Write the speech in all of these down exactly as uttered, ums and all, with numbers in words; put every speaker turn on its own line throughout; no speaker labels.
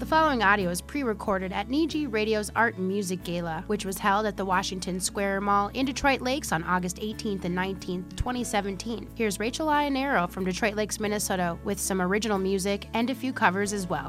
The following audio is pre-recorded at Niji Radio's Art and Music Gala, which was held at the Washington Square Mall in Detroit Lakes on August eighteenth and nineteenth, twenty seventeen. Here's Rachel Ionero from Detroit Lakes, Minnesota, with some original music and a few covers as well.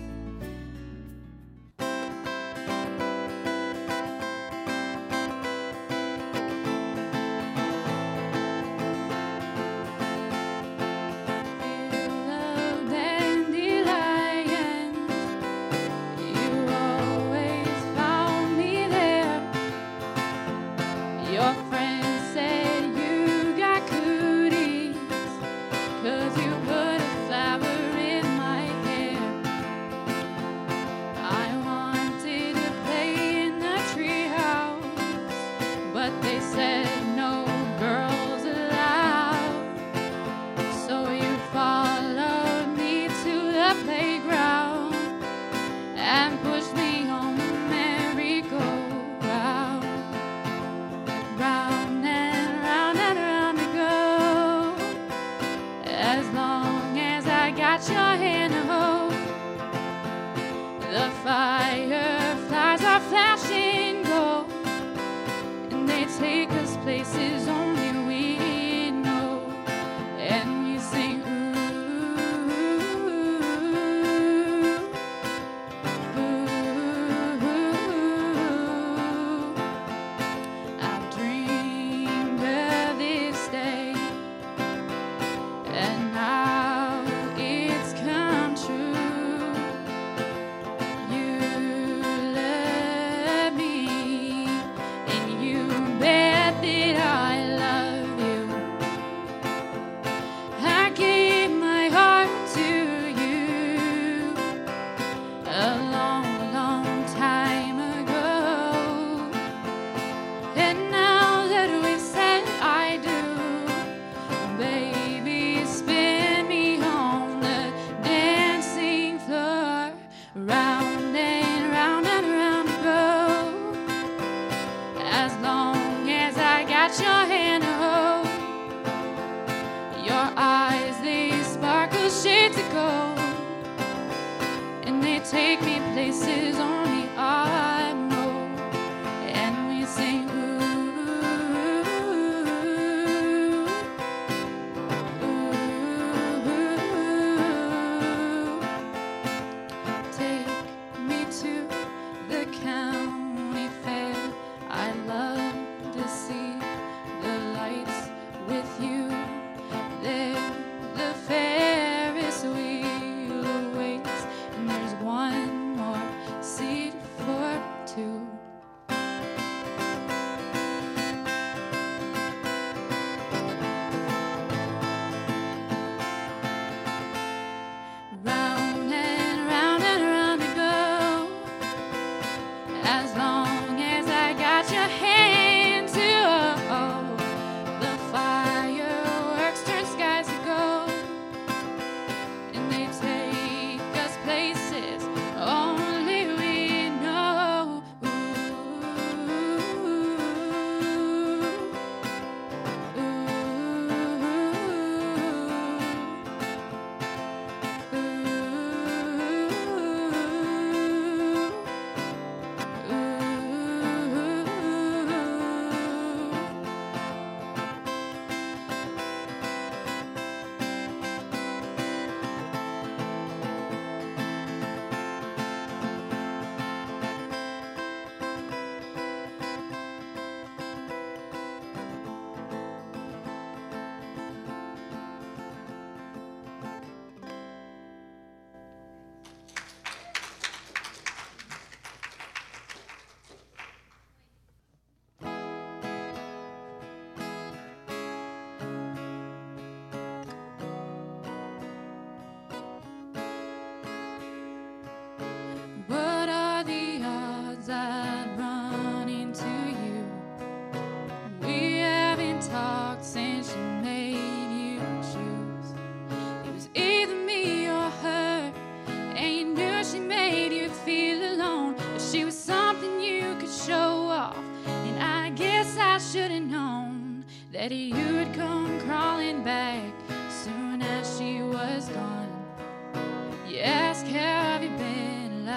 That you'd come crawling back soon as she was gone. You ask, how have you been?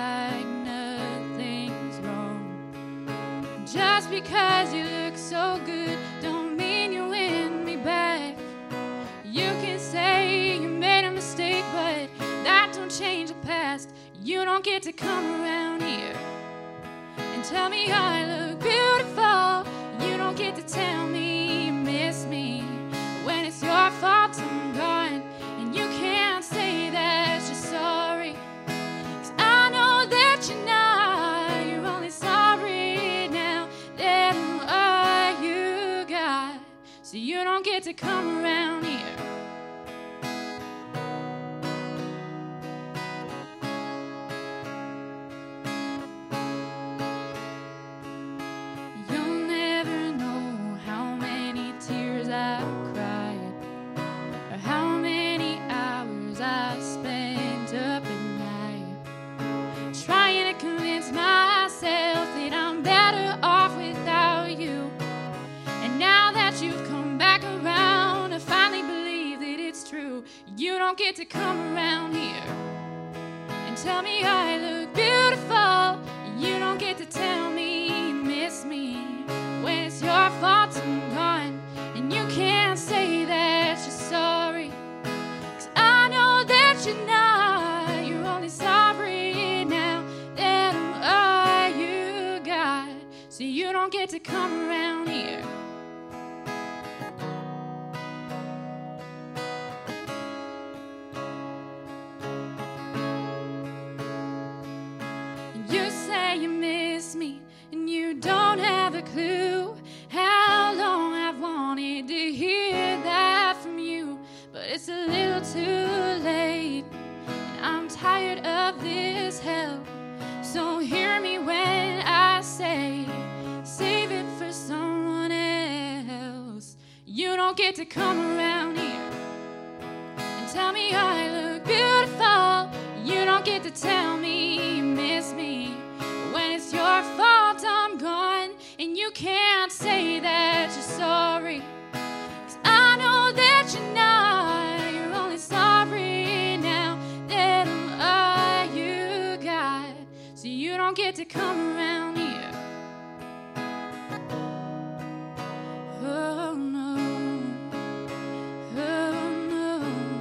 because you look so good don't mean you win me back. You can say you made a mistake, but that don't change the past. You don't get to come around here and tell me I look beautiful. You don't get to tell me you miss me when it's your fault I'm gone. And you can't say that you're sorry, 'cause I know that you're not. You're only sorry now that I'm all you got. So you don't get to come around here. You don't get to come around here and tell me I look beautiful. You don't get to tell me you miss me when it's your fault I'm gone. And you can't say that you're sorry, 'cause I know that you're not. You're only sorry now that I'm all you got. So you don't get to come around here. You miss me and you don't have a clue how long I've wanted to hear that from you. But it's a little too late and I'm tired of this hell. So hear me when I say save it for someone else. You don't get to come around here and tell me I look beautiful. You don't get to tell me you miss me when it's your fault I'm gone. And you can't say that you're sorry, 'cause I know that you're not. You're only sorry now that I'm all you got. So you don't get to come around here. Oh no, oh no.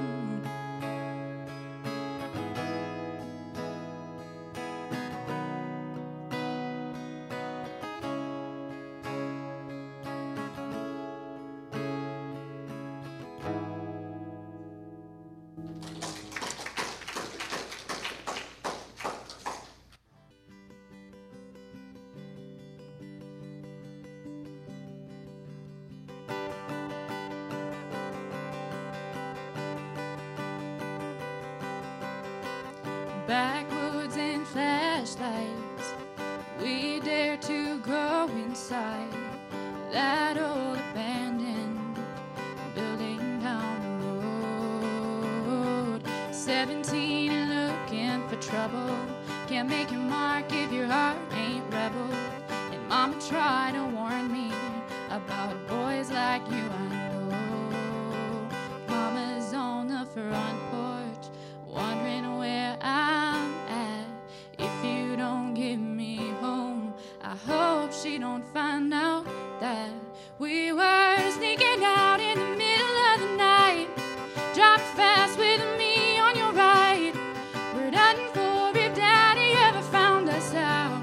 Backwoods and flashlights, we dare to go inside that old abandoned building down the road. Seventeen and looking for trouble, can't make your mark if your heart ain't rebel. And mama tried to warn me about boys like you, I know. Mama's on the front porch wondering where I'm at. If you don't get me home, I hope she don't find out that we were sneaking out in the middle of the night. Drop fast with me on your right. We're done for if daddy ever found us out.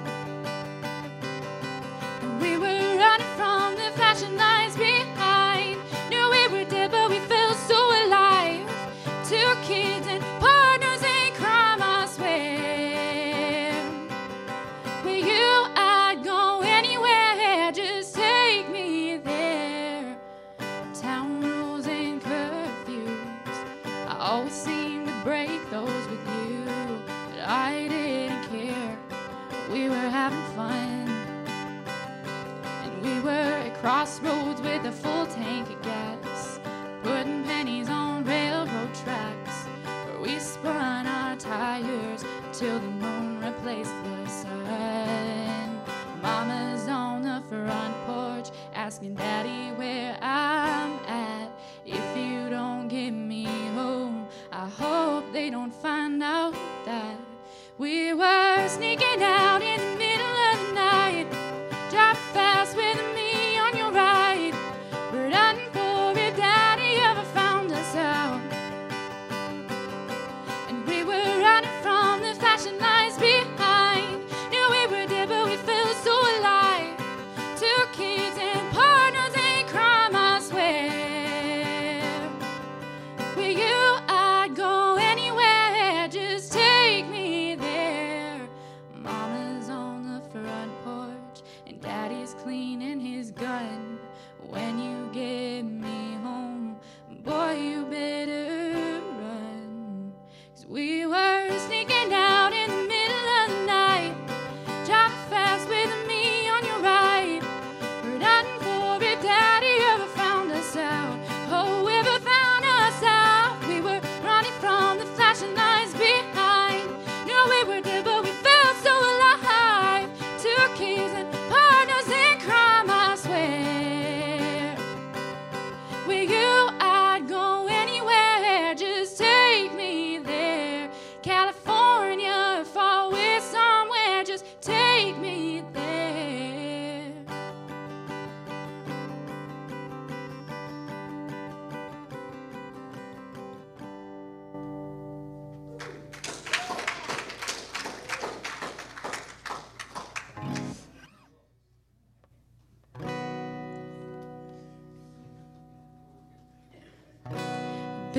And we were running from the flashing lights behind. Knew we were dead, but we felt so alive. Two kids and partners in crime, I swear. With you, I'd go anywhere, just take me there. Town rules and curfews, I always seem to break those with you. But I didn't care, we were having fun. And we were at crossroads with a full tank of gas, putting pennies on railroad tracks, where we spun our tires till the moon replaced the sun. Mama's on the front porch asking daddy where I'm at. If you don't get me home, I hope they don't find out that we were sneaking out in the middle of the night. Drop fast with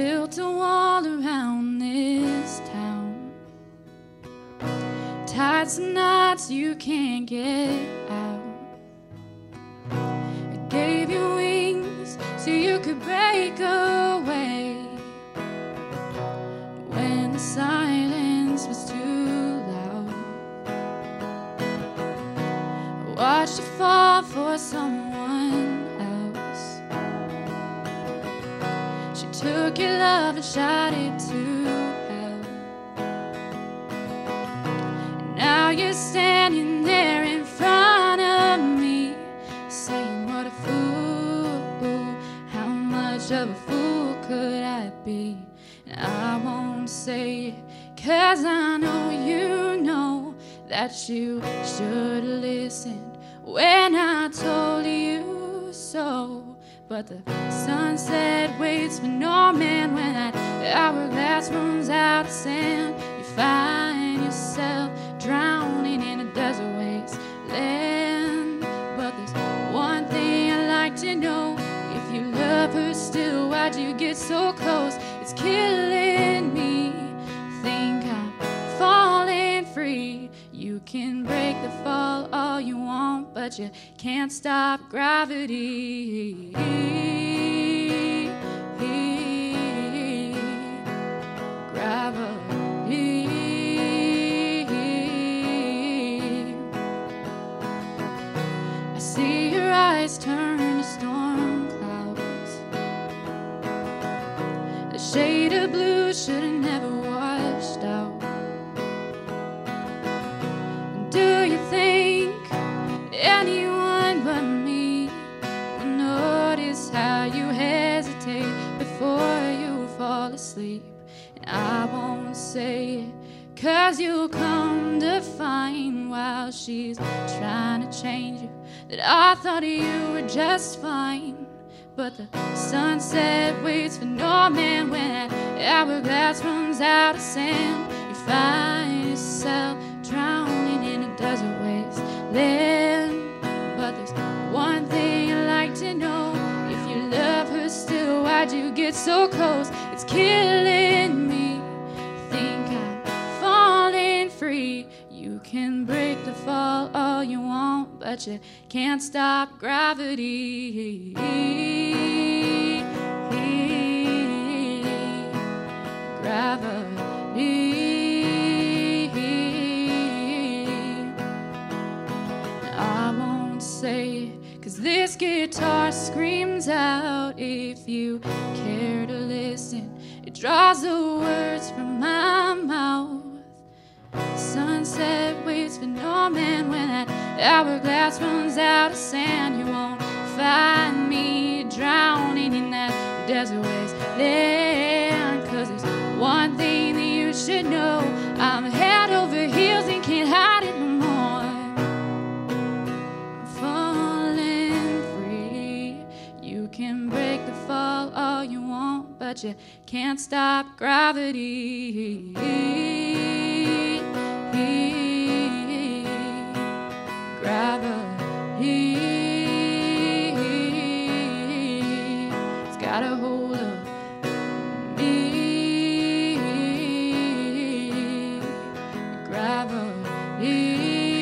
built a wall around this town, tied some knots you can't get out. I gave you wings so you could break away when the silence was too loud. I watched you fall for someone else. She took your love and shot it to hell. And now you're standing there in front of me, saying what a fool, how much of a fool could I be? And I won't say it, 'cause I know you know that you should've listened when I told you so. But the sunset waits for no man. When that hourglass runs out of sand, you find yourself drowning in a desert wasteland. But there's one thing I'd like to know: if you love her still, why'd you get so close? It's killing me. Think I'm falling free. You can break the fall all you want, but you can't stop gravity. Gravity. I see your eyes turn to storm clouds. The shade of blue should have never washed out. Do you think anyone but me will notice how you hesitate before you fall asleep? And I won't say it, 'cause you'll come to find while she's trying to change you that I thought you were just fine. But the sunset waits for no man. When that hourglass runs out of sand, you find yourself drowning in a desert wasteland. But there's one thing I'd like to know: if you love her still, why'd you get so close? It's killing me. Think I'm falling free. You can break the fall all you want, but you can't stop gravity. Gravity. I won't say it, 'cause this guitar screams out. If you care to listen, it draws the words from my mouth. Sunset waits for no man. When that hourglass runs out of sand, you won't find me drowning in that desert wasteland. 'Cause there's one thing that you should know: I'm head over heels and can't hide it no more. I'm falling free. You can break the fall all you want, but you can't stop gravity. Gravity. It's got a hold of me. Gravity.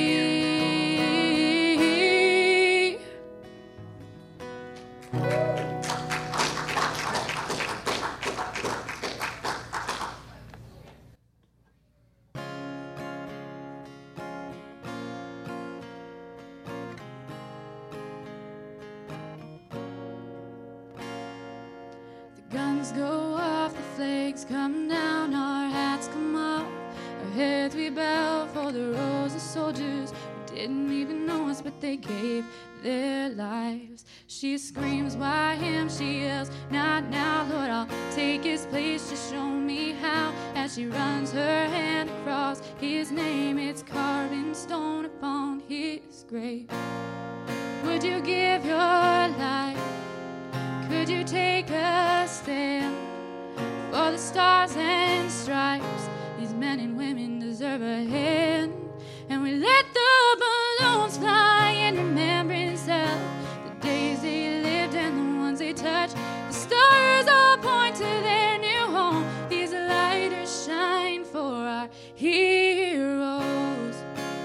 Guns go off, the flags come down, our hats come off, our heads we bow for the rows of soldiers who didn't even know us, but they gave their lives. She screams, why him? She yells, not now, Lord, I'll take his place. Just show me how. As she runs her hand across his name, it's carved in stone upon his grave. Would you give your life? Could you take a stand for the stars and stripes? These men and women deserve a hand. And we let the balloons fly in remembrance of the days they lived and the ones they touched. The stars all point to their new our heroes.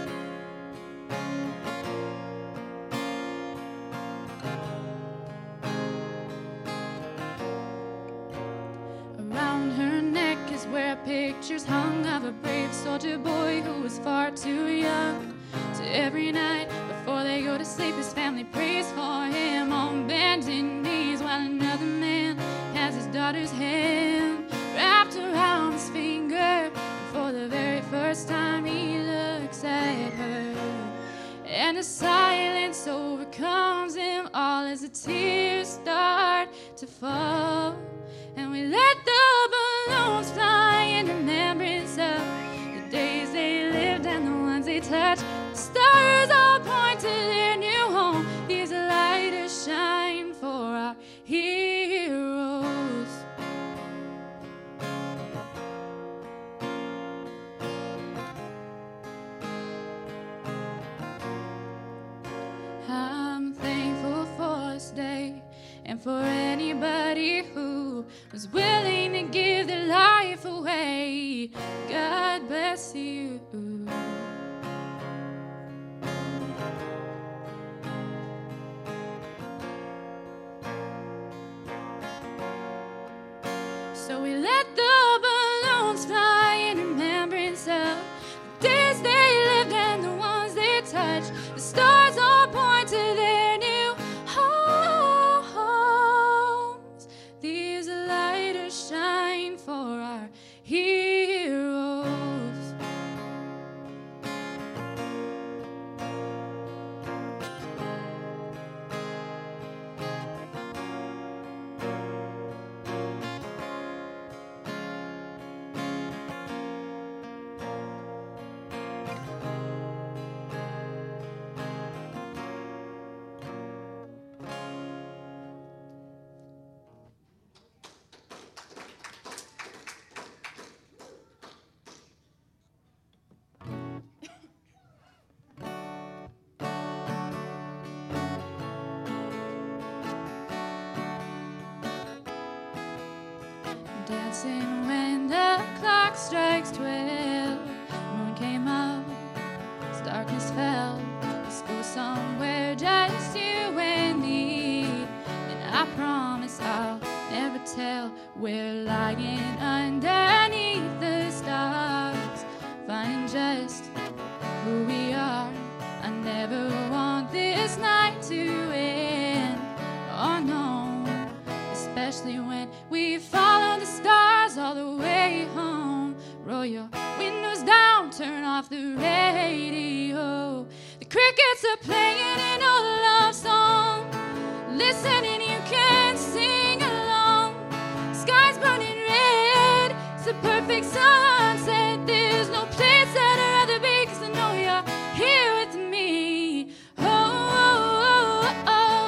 Around her neck is where pictures hung of a brave soldier boy who was far too young. So every night before they go to sleep, his family prays for him on bended knees, while another man has his daughter's hand wrapped around his finger. And for the very first time he looks at her, and the silence overcomes him all as the tears start to fall. And we let the balloons fly in remembrance of the days they lived and the ones they touched. The stars all point to their new home. These lighters shine for our heroes. I'm thankful for this day and for anybody who was willing to give their life away. God bless you. So we let the balloons fly in remembrance of the days they lived and the ones they touched. The stars all point to their new homes. These lighters shine for our heroes. Dancing when the clock strikes twelve, moon came up, as darkness fell. Let's go somewhere just you and me, and I promise I'll never tell. We're lying underneath the stars, finding just who we are. I never want this night to end, oh no, especially when we follow the stars all the way home. Roll your windows down, turn off the radio. The crickets are playing an old love song. Listen and you can sing along. Sky's burning red, it's a perfect sunset. There's no place that I'd rather be, 'cause I know you're here with me. Oh, oh, oh,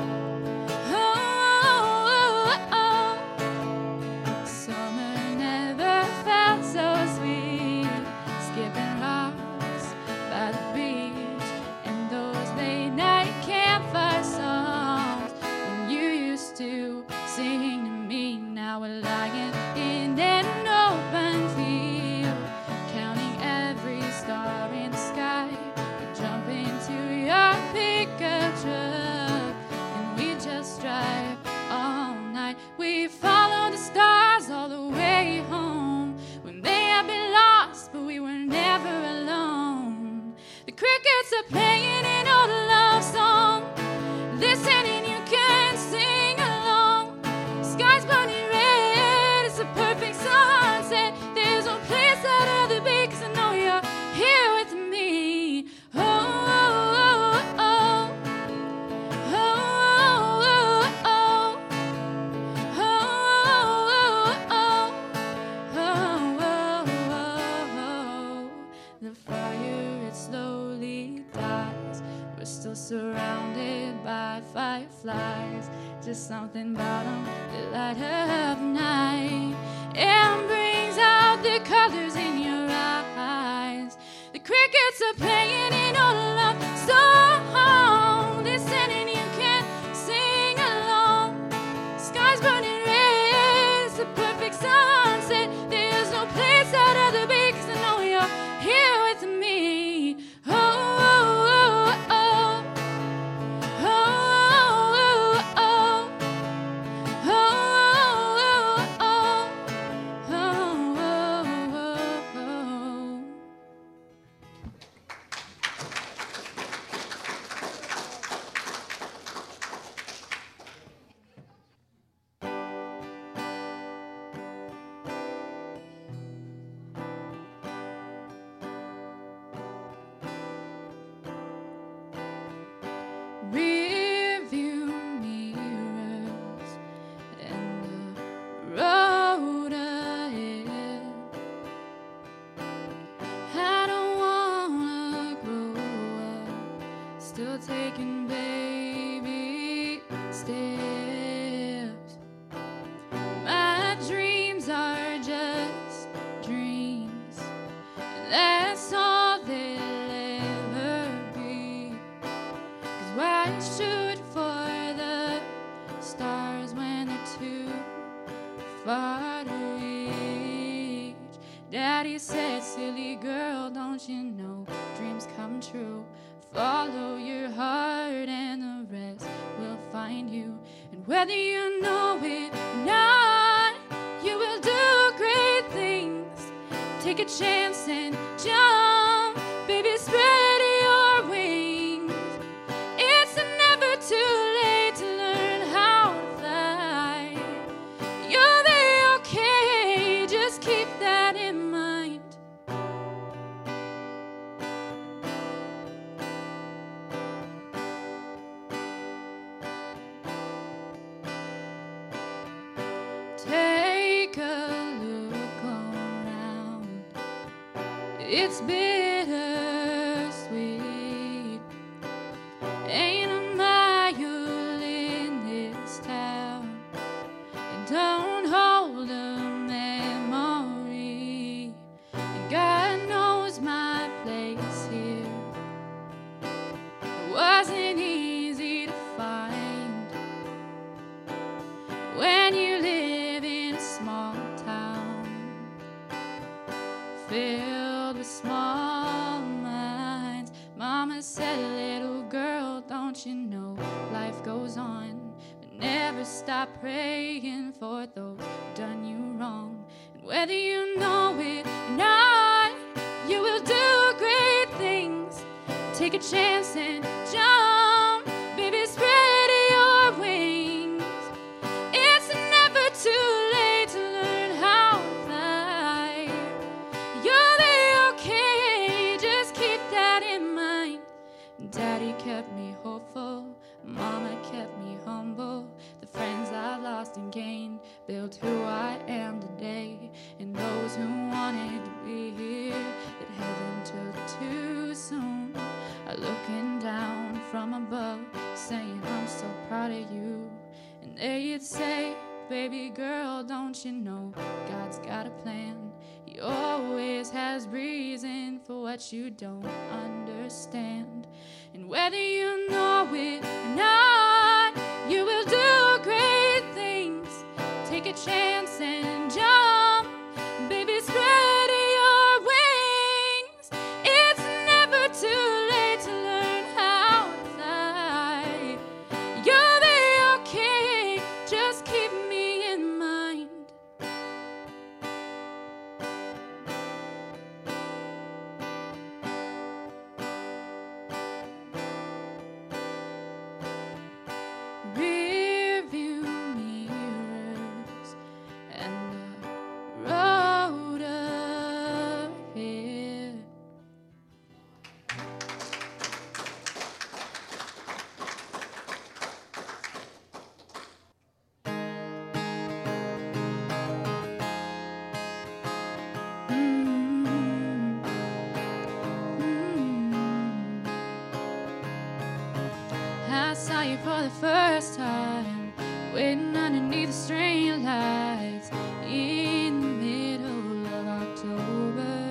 oh, oh, oh. Summer never felt so sweet, skipping rocks by the beach, and those late night campfire songs when you used to sing to me. Now we're lying in an open field, counting every star in the sky. We jump into your pickup truck and we just drive all night. We follow the stars all the way home. We may have been lost, but we were never alone. The crickets are playing an old love song. Listen and you can sing along. Sky's burning red, it's a perfect sunset. There's no place I'd rather be, 'cause I know you're here with me. Oh, oh, oh, oh. Oh, oh, oh. Oh, oh, oh. Oh, oh, oh. The fire, it slowly dies. We're still surrounded by fireflies. Just something about them that light up the night and brings out the colors in your eyes. The crickets are playing an old love song. Listen and you can sing along. Sky's burning red, it's a perfect sunset. There's no place I'd rather be, 'cause I Daddy said, silly girl, don't you know dreams come true? Follow your heart and the rest will find you. And whether you know it or not, you will do great things. Take a chance and jump, baby, spread your wings. It's never too late to learn how to fly. You'll be okay, just keep that in mind. Take a look around. It's bittersweet. Ain't a mile in this town and don't hold a memory. And God knows my place here. It wasn't easy to find when you live in a small town filled with small minds. Mama said, little girl, don't you know life goes on, but never stop praying for those who done you wrong. And whether you know it or not, you will do great things. Take a chance and jump, baby, spread your wings. It's never too late to learn how to fly. You'll be okay, just keep that in mind. Daddy kept me hopeful, Mama kept me humble. The friends I lost and gained built who I am today. And those who wanted to be here that heaven took too soon are looking down from above, saying I'm so proud of you. And they'd say, baby girl, don't you know God's got a plan? He always has reason for what you don't understand. And whether you know it or not, you will do great things. Take a chance and jump, baby, spread your wings. It's never too late to learn how to fly. You'll be okay, just keep me in mind. Rearview mirrors and the road ahead. Mm-hmm. Mm-hmm. I saw you for the first time, waiting underneath the street lights in the middle of October.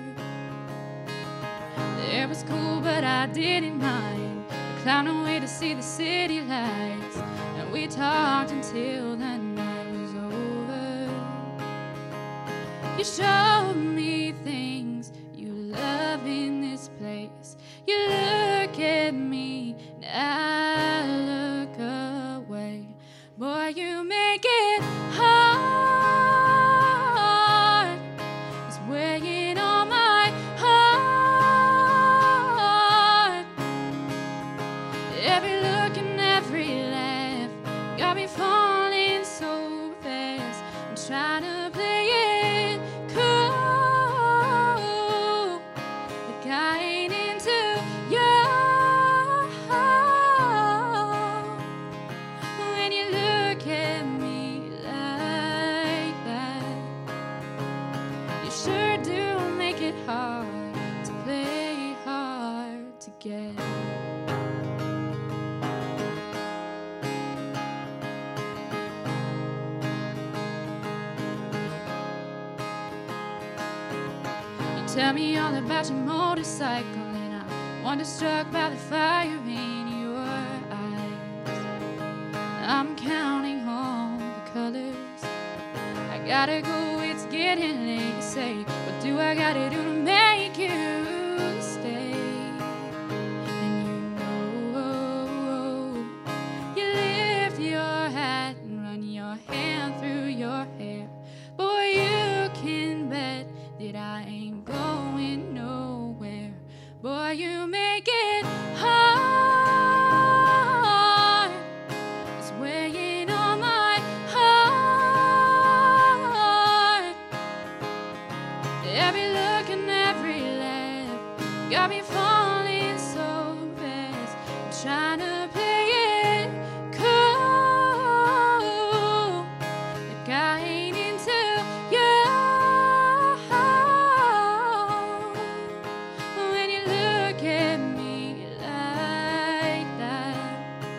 It was cool, but I didn't mind. I climbed away to see the city lights, and we talked until the night was over. You showed me things you love in this place. You look at me, and I look away. Boy, you make it hard. It's weighing on my heart. Every look and every laugh got me falling so fast. I'm trying to play it cool, like I ain't into you. When you look at me like that, you sure do make it hard to play hard to get. Tell me all about your motorcycle, and I'm wonderstruck by the fire in your eyes. I'm counting all the colors. I gotta go, it's getting late. You say, well, I gotta do to make you stay. And you know, you lift your hat and run your hand through your hair. Boy, you can bet that I ain't going nowhere. Boy, you make it hard. It's weighing on my heart. Every look and every laugh got me falling so fast. I'm trying to play it cool, like I ain't into you. When you look at me like that,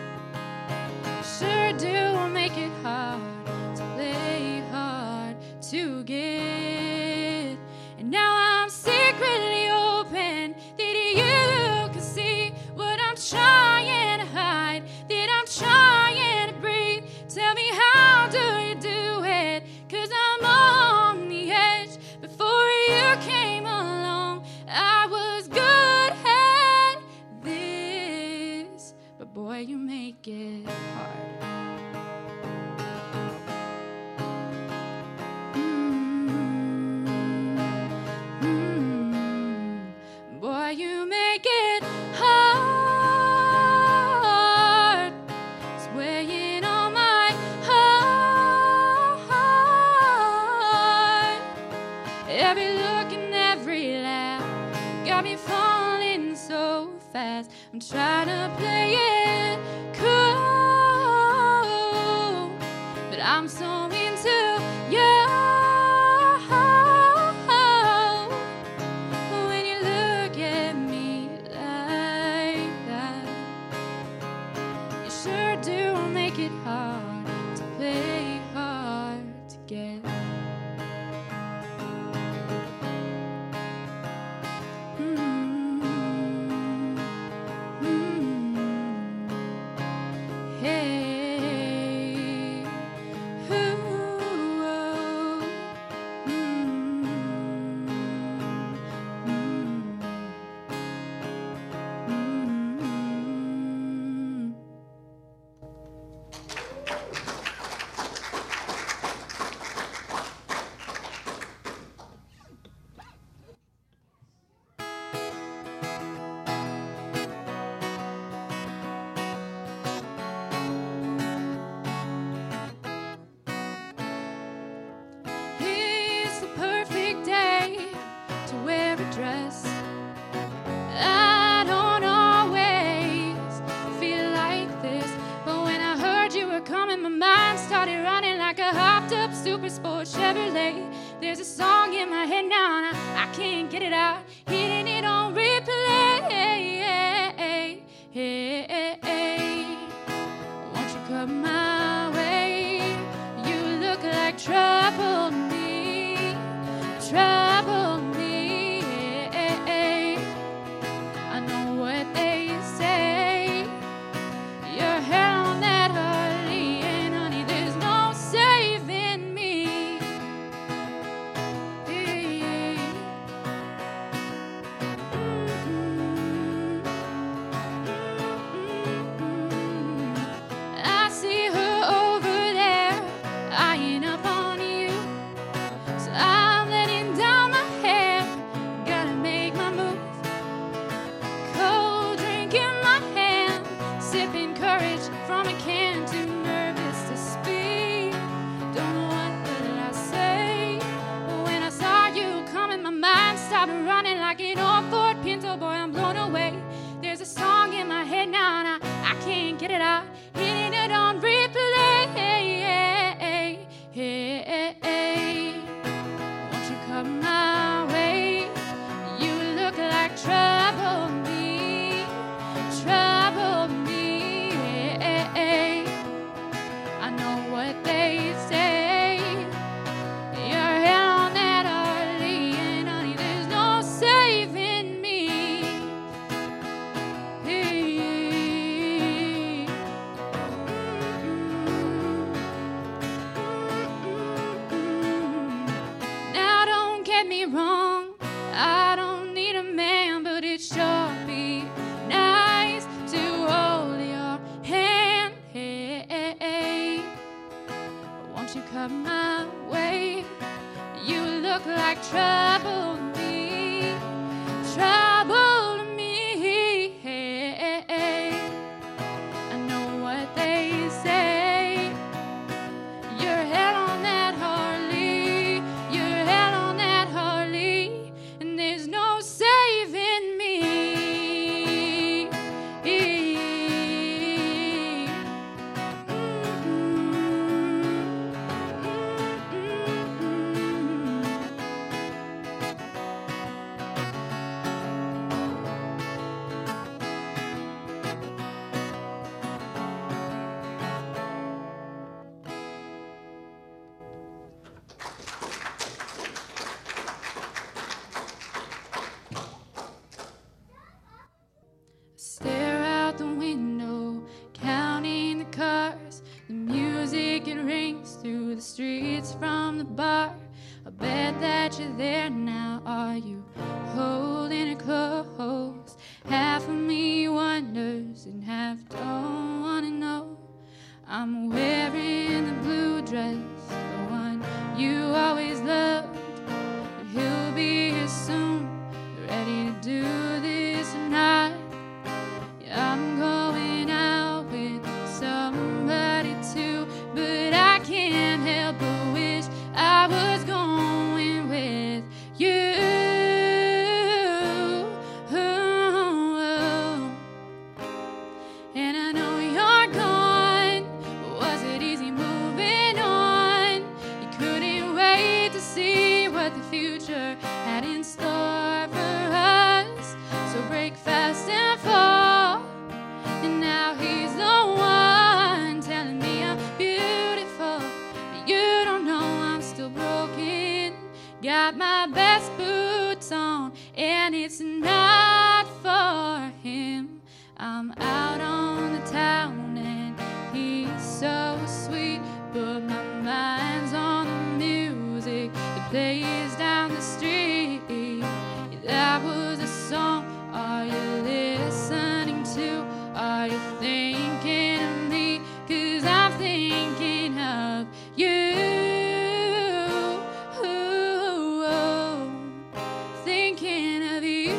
sure do make it hard to play hard to get. And now I'm secretly hoping that you can see what I'm trying to hide, that I'm trying to breathe. Tell me, how do you do it? 'Cause I'm on the edge. Before you came along, I was good at this, but boy, you make it hard. Boy, you make it hard. It's weighing on my heart. Every look and every laugh got me falling so fast. I'm trying to play it cool, but I'm so into you. When you look at me like that, you sure do make it hard to play hard to get. Mm-hmm. Mm-hmm. Hey, ooh, oh. Mm-hmm. Mm-hmm. It's the perfect day to wear a dress. I don't always feel like this, but when I heard you were coming, my mind started running like a hopped up super sport Chevrolet. There's a song in my head now and I, I can't get it out, hitting it on replay. Won't you come my way? You look like trouble to me, trouble me. I know what they say. Your hair on that Harley, and honey, there's no saving me. Mm-mm. Mm-mm. I see her over there, eyeing up on you. So I'm letting down my hair, gotta make my move. Cold drink in my hand, sipping courage from a can, too nervous to speak. Don't know what will I say. But when I saw you coming, my mind stopped running like an old Ford Pinto. Boy, I'm blown away. There's a song in my head now and I, I can't get it out, hitting it on replay. Won't you come my way? You look like trouble me, trouble me. I know what they say. Your hair on that Harley, and honey, there's no saving me. like trouble to me, trouble to me. I know what they say. You're hell on that Harley, you're hell on that Harley, and there's no saving me. Stare out the window, counting the cars, the music it rings through the streets from the bar. I bet that you're there now. Are you holding it close? Half of me wonders and half don't wanna know. I'm wearing the blue dress, the one you always loved. But he'll be here soon, ready to do this tonight. I'm going out with somebody too, but I can't help but wish I was going with you. And I know you're gone, but was it easy moving on? You couldn't wait to see what the future had in store for us. So break fast and fall. And now he's the one telling me I'm beautiful, but you don't know I'm still broken. Got my best boots on, and it's not for him. I'm out on the town, and he's so sweet, but my mind's on the music that plays down the street. That was a song. Are you listening to? Are you thinking of me? 'Cause I'm thinking of you. Thinking of you.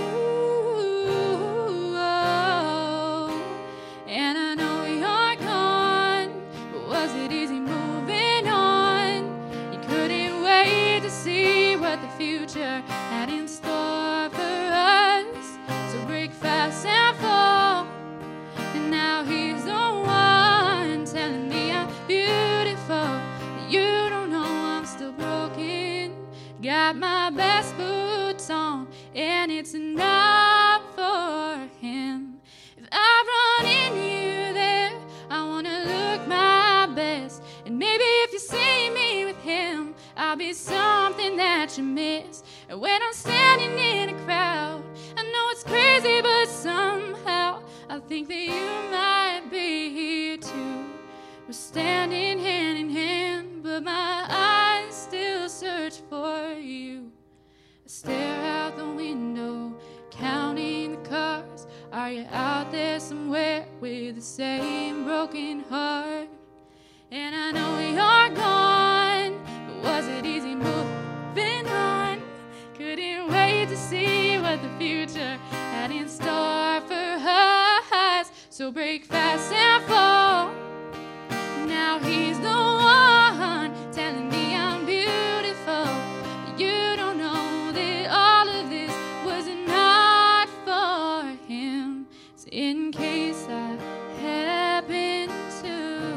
And I know you're gone, but was it easy moving on? You couldn't wait to see what the future had in store for us. So break fast and fall. And now he's the one telling me I'm beautiful, but you don't know I'm still broken. Got my best boots on, and it's not for him. If I run into you there, I wanna look my best. And maybe if you see me with him, I'll be something that you miss. And when I'm standing in a crowd, I know it's crazy, but somehow I think that you might be here too. We're standing hand in hand, but my eyes still search for you. I stare out the window, counting the cars. Are you out there somewhere with the same broken heart? And I know you're gone, but was it easy moving on? Couldn't wait to see what the future had in store for us. So break fast and fall. Now he's the one telling me I'm beautiful. You don't know that all of this was not for him. So in case I happen to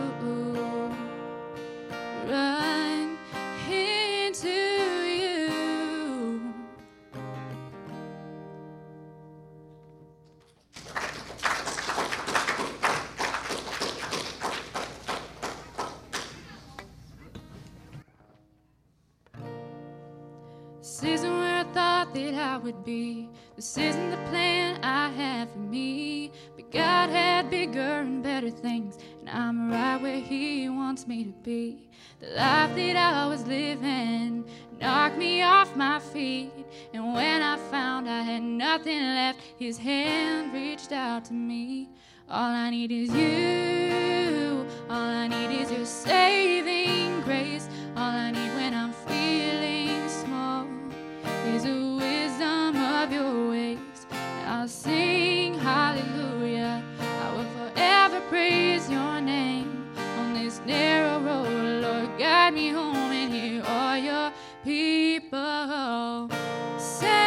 run into you. This isn't where I thought that I would be. This isn't the plan I had for me. But God had bigger and better things, and I'm right where He wants me to be. The life that I was living knocked me off my feet, and when I found I had nothing left, His hand reached out to me. All I need is you. All I need is your saving grace. All I need when I'm feeling small. of your ways. And I'll sing hallelujah. I will forever praise your name. On this narrow road, Lord, guide me home and hear all your people say.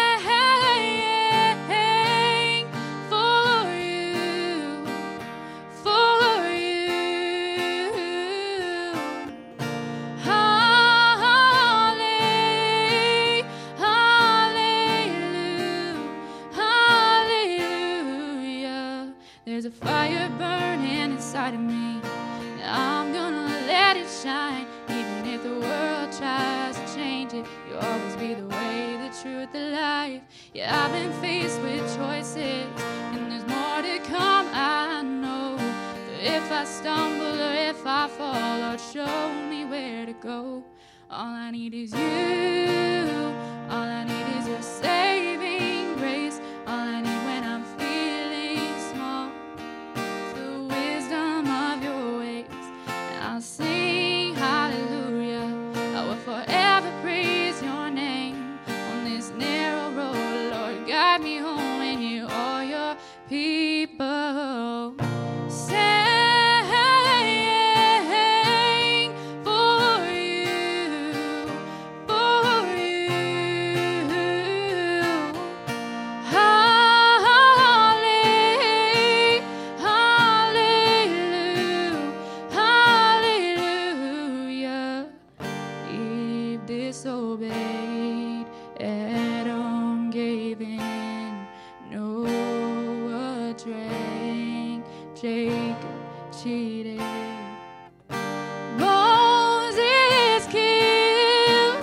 There's a fire burning inside of me. I'm gonna let it shine. Even if the world tries to change it, you'll always be the way, the truth, the life. Yeah, I've been faced with choices, and there's more to come, I know. But if I stumble or if I fall, Lord, show me where to go. All I need is you. All I need is your saving grace. All I need when I'm feeling small, the wisdom of your ways. And I'll sing hallelujah. I will forever praise your name. On this narrow road, Lord, guide me home and hear all your people say. Disobeyed, Adam gave in, Noah drank, Jacob cheated, Moses killed,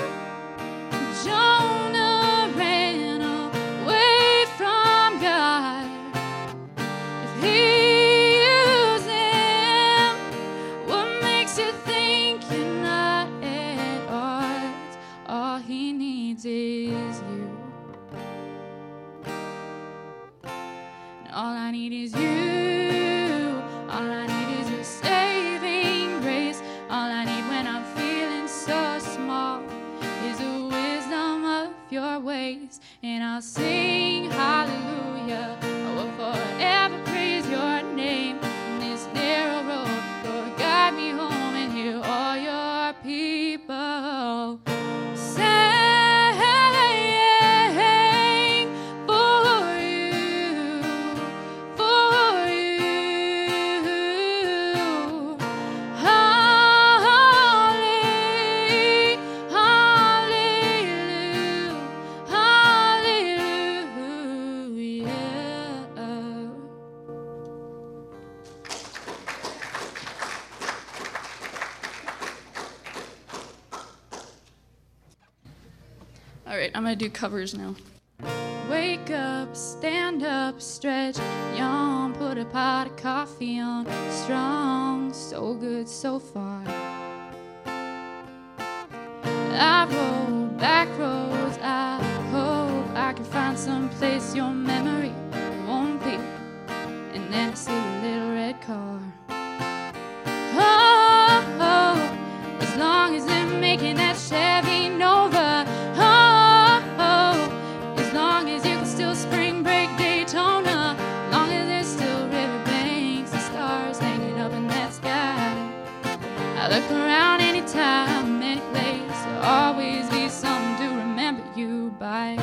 Jonah ran away from God. If he used him, what makes you think you're not at odds? All he needs is you. And all I need is you. All I need is your saving grace. All I need when I'm feeling so small is the wisdom of your ways. And I'll sing hallelujah. I will forever praise your name. On this narrow road, Lord, guide me home and hear all your people saying for you, for you. Hallelujah, hallelujah, hallelujah. All right, I'm gonna do covers now. Wake up, stand up, stretch, yawn, put a pot of coffee on, strong, so good so far. I roll back roads, I hope I can find some place your memory won't be, and then I see a little red car. Oh, oh, as long as they're making that Chevy Nova. Oh, oh, as long as you can still spring break Daytona. Long as there's still riverbanks and stars hanging up in that sky. I look around anytime, any place, there'll always be something to remember you by.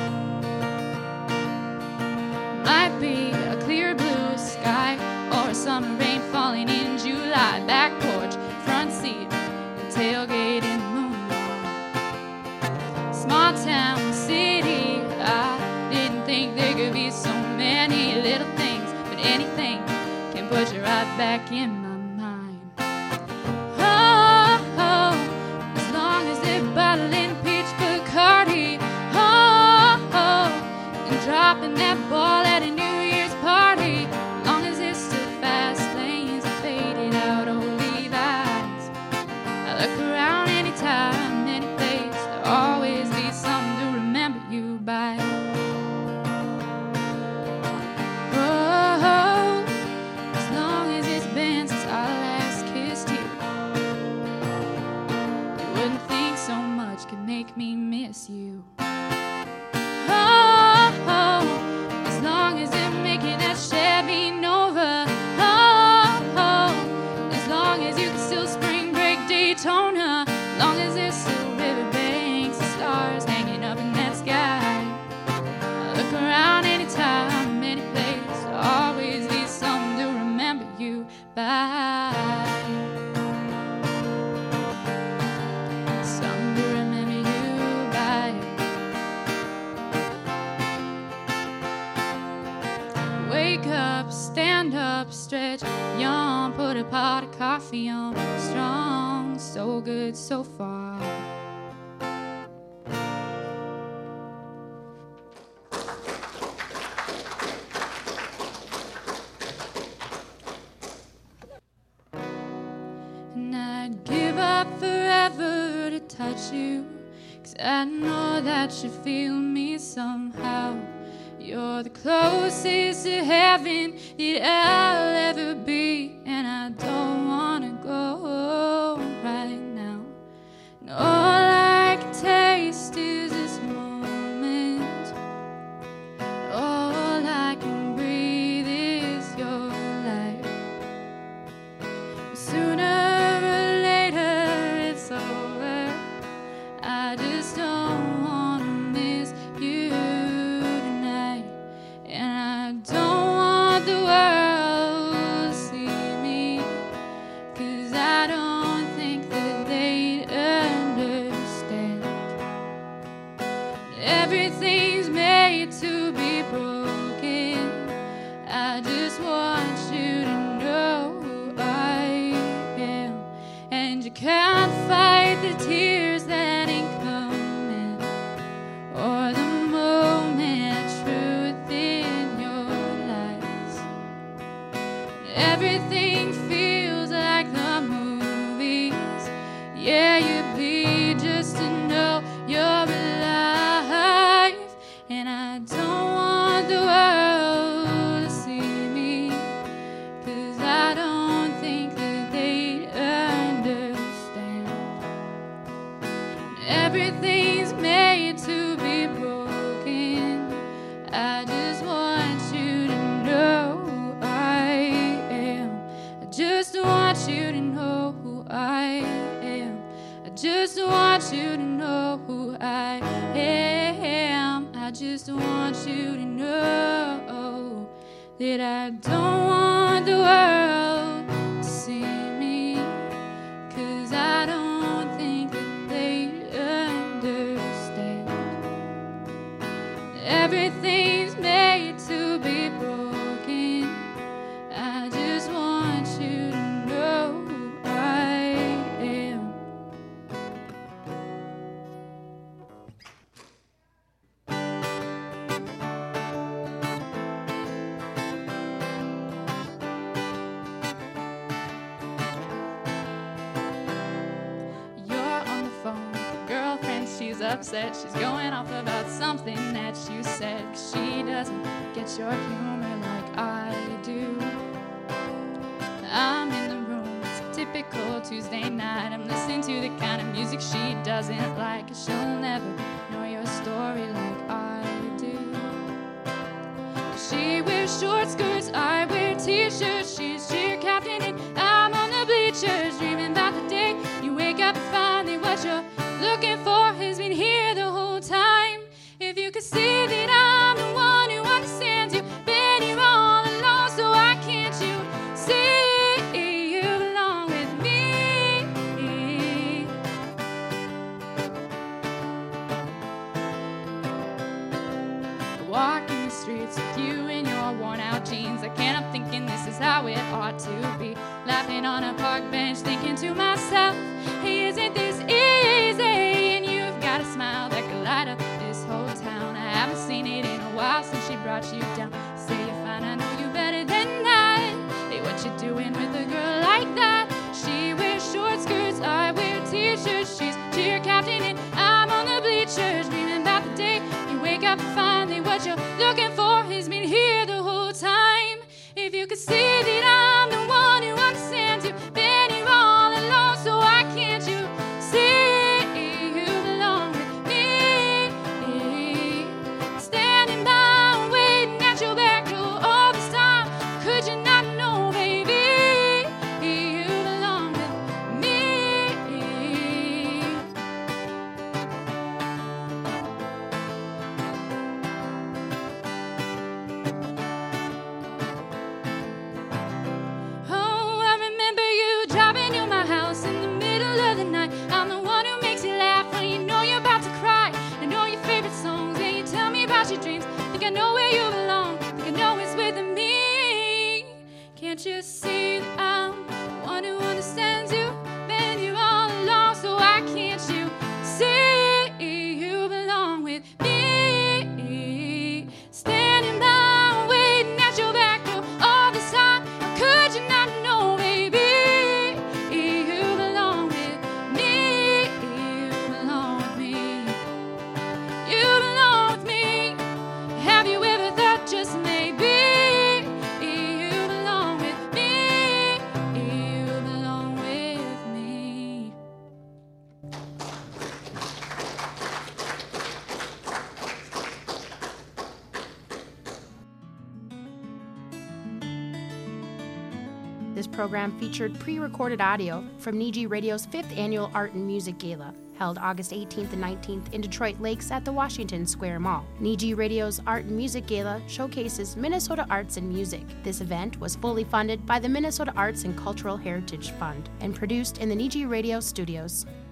Might be a clear blue sky or a summer rain falling in July. Back porch, front seat, tailgate in the moonlight. Small town, city, I didn't think there could be so many little things, but anything can put you right back in my mind. Oh, oh, as long as they're bottling peach Bacardi. Oh, oh, and dropping that ball at a New Year's party. As long as there's still fast lanes and faded out old Levi's. I look around anytime, any place, there'll always be something to remember you by. Oh, as long as it's been since I last kissed you, you wouldn't think so much could make me miss you. Oh, up, stand up, stretch, yawn, put a pot of coffee on. Strong, so good so far. And I'd give up forever to touch you, 'cause I know that you feel me somehow. You're the closest to heaven that I'll ever be, and I don't wanna go right now. And all I can taste is this moment. All I can breathe is your light. Sooner or later it's over. I just don't wanna miss you. Don't want the world to see me, 'cause I don't think that they'd understand. Everything's made to be broken. I just want you to know who I am. And you can't fight the tears that ain't coming, or the moment truth in everything feels like the movies. Yeah, you bleed just to know you're alive. And I don't want the world to see me, 'cause I don't think that they'd understand. Everything's made to be broken. I just want you to know just want you to know who I am. I just want you to know who I am. I just want you to know that I don't want the world to see me, 'cause I don't think that they understand. Everything's made to be broken. I just want you to know who I am. You're on the phone with your girlfriend, she's upset. She's going off about something that you said, 'cause she doesn't get your humor like I do. I'm in the room, it's a typical Tuesday night. I'm listening to the kind of music she doesn't like, 'cause she'll never know your story like I do. She wears short skirts, I wear t-shirts. She's cheer captain and I'm on the bleachers, dreaming about the day you wake up and find that what you're looking for has been here the whole time. If you could see that I'm the one who understands you, been here all along, so why can't you see? Walking the streets with you in your worn out jeans, I can't help thinking this is how it ought to be. Laughing on a park bench, thinking to myself, hey, isn't this easy? And you've got a smile that could light up this whole town. I haven't seen it in a while since she brought you down. Say you're fine, I know you better than that. Hey, what you doing with a girl like that? She wears short skirts, I wear t-shirts. She's cheer captain and I'm on the bleachers, dreaming about the day you wake up and find that what you're looking for has been here the whole time. If you could see that I'm the one who understands you, been here all along, so why can't you see you belong with me? Standing by, waiting at your back door all this time. Could you not know, baby, you belong with me? Your dreams, think I know where you belong, think I know it's with me. Can't you see that I'm the one who understands you? Been here all along, so why can't you see you belong with me? Standing by, waiting at your back door all this time. How could you not know, baby? You belong with me. You belong with me. You belong with me. Have you ever thought just maybe?
This program featured pre-recorded audio from N E G Radio's fifth Annual Art and Music Gala, held August eighteenth and nineteenth in Detroit Lakes at the Washington Square Mall. N E G Radio's Art and Music Gala showcases Minnesota arts and music. This event was fully funded by the Minnesota Arts and Cultural Heritage Fund and produced in the N E G Radio studios.